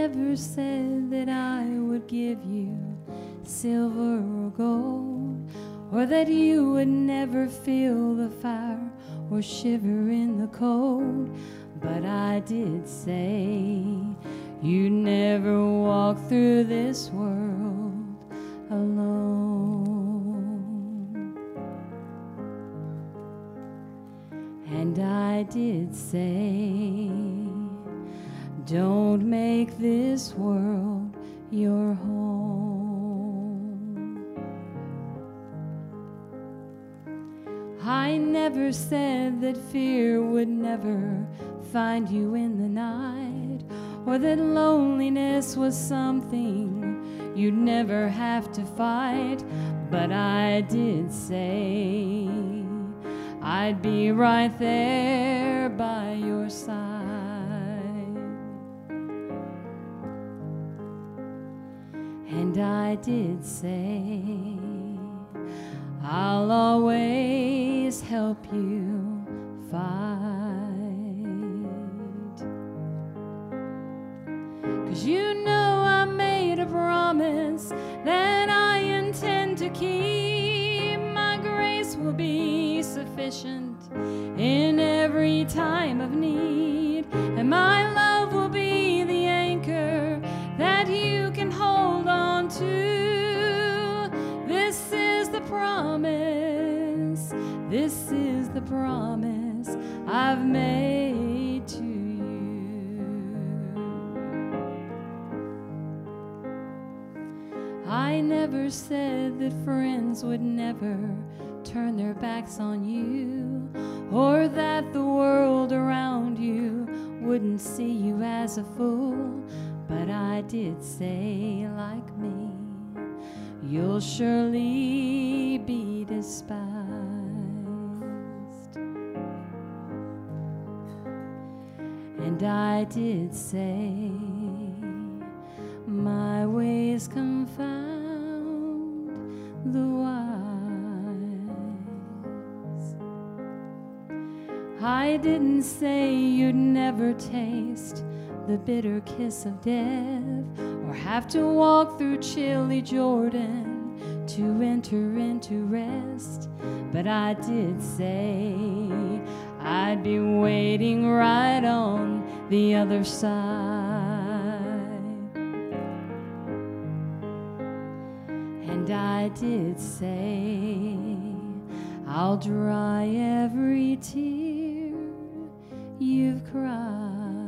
never said that I would give you silver or gold, or that you would never feel the fire or shiver in the cold. But I did say you never walk through this world alone. And I did say, don't make this world your home. I never said that fear would never find you in the night, or that loneliness was something you'd never have to fight. But I did say I'd be right there by your side. And I did say I'll always help you fight. 'Cause you know I made a promise that I intend to keep. My grace will be sufficient in every time of need, and my love will be the anchor that you can hold on to. This is the promise, this is the promise I've made to you. I never said that friends would never turn their backs on you, or that the world around you wouldn't see you as a fool. But I did say, like me, you'll surely be despised. And I did say, my ways confound the wise. I didn't say you'd never taste the bitter kiss of death, or have to walk through chilly Jordan to enter into rest. But I did say I'd be waiting right on the other side. And I did say I'll dry every tear you've cried.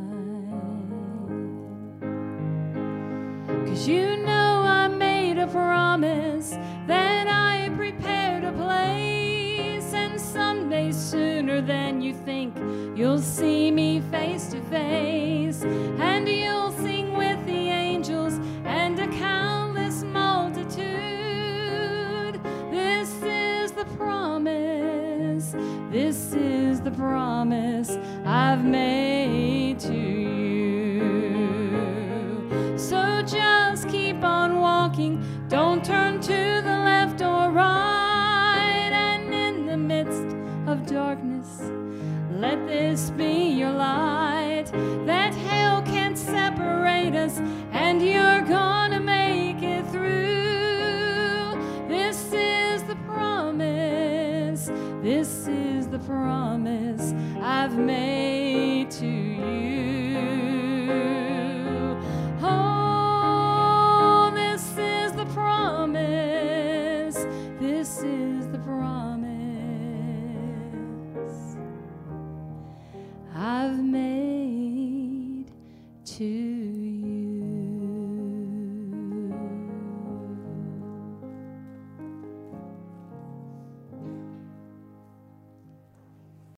'Cause you know I made a promise that I prepared a place, and someday sooner than you think you'll see me face to face, and you'll sing with the angels and a countless multitude. This is the promise, this is the promise I've made to you. So just keep on walking, don't turn to the left or right, and in the midst of darkness, let this be your light, that hell can't separate us, and you're gonna make it through. This is the promise, this is the promise I've made to you. Oh, this is the promise, this is the promise